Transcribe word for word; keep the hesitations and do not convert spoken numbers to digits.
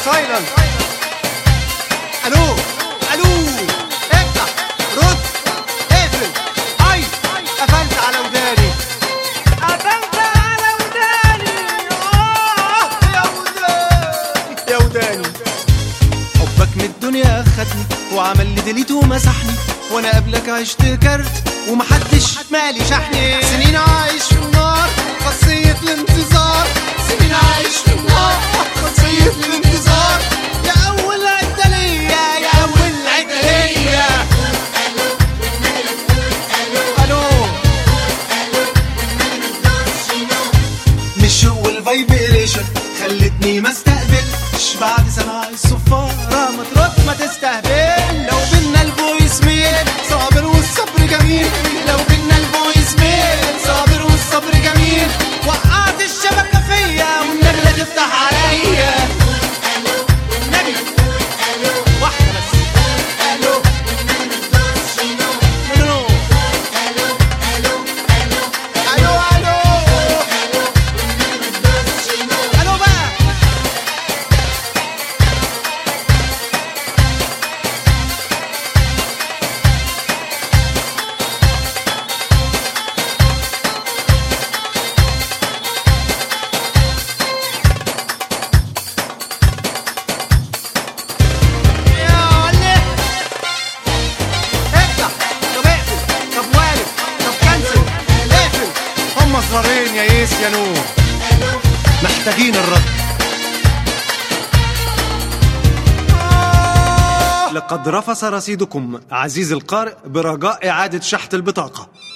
سايلنت. الو الو افتح رد اقفل. اي قفلت على وداني قفلت على وداني. اه يا وداني يا وداني. حبك من الدنيا خدني وعمل لي ديليت ومسحني، وانا قبلك عشت كارت ومحدش مالي شحني. سنين عايش في النار خاصية الانتظار، سنين عايش في النار خاصية الانتظار. يا أول عدة ليا يا أول عدة ليا. ألو مش هو الفايبريشن خلتني ما استقبلش، بعد سماع الصفارة ما ترد ما تستهبل. لو بينا الفويس ميل صابر والصبر جميل، لو بينا الفويس ميل صابر والصبر جميل. وقعت الشبكة فيا والنجلة تفتح عليا. النبي واحدة بس. الو الو الو الو الو بقى. مصدرين يا يس يا نور محتاجين الرد. لقد رفس رصيدكم عزيزي القارئ برجاء إعادة شحن البطاقة.